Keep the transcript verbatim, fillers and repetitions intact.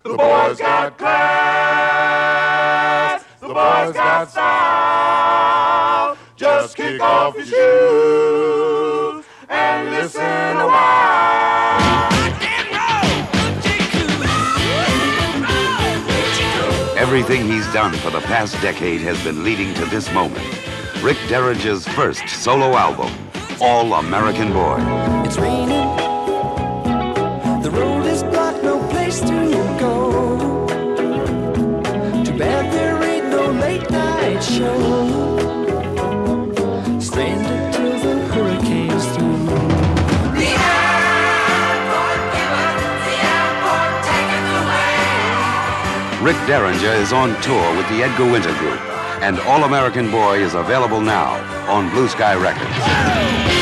The boys got class. The boys got style. Just kick off your shoes and listen a while. Everything he's done for the past decade has been leading to this moment. Rick Derringer's first solo album, All American Boy. It's raining. The road is blocked, no place to go. Too bad there ain't no late night show. Stranded till the hurricane's through. The airport given, the airport taken away. Rick Derringer is on tour with the Edgar Winter Group, and All American Boy is available now on Blue Sky Records.